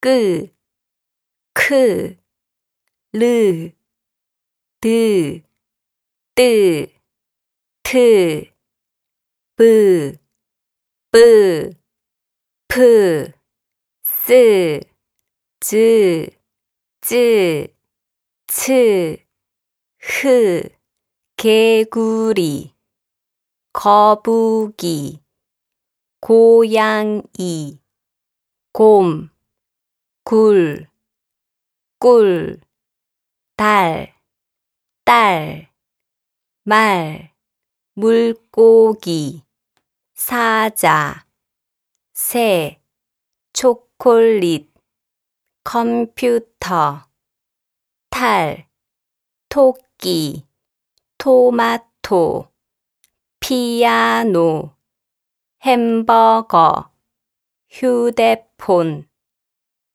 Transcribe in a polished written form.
끄, 크, 르, 드, 뜨, 트, 브, 뿌, 프, 쓰, 즈, 쯔, 츠, 흐, 개구리, 거북이, 고양이, 곰, 굴, 꿀, 달, 딸, 말, 물고기, 사자, 새, 초콜릿, 컴퓨터, 탈, 토끼, 토마토, 피아노, 햄버거, 휴대폰,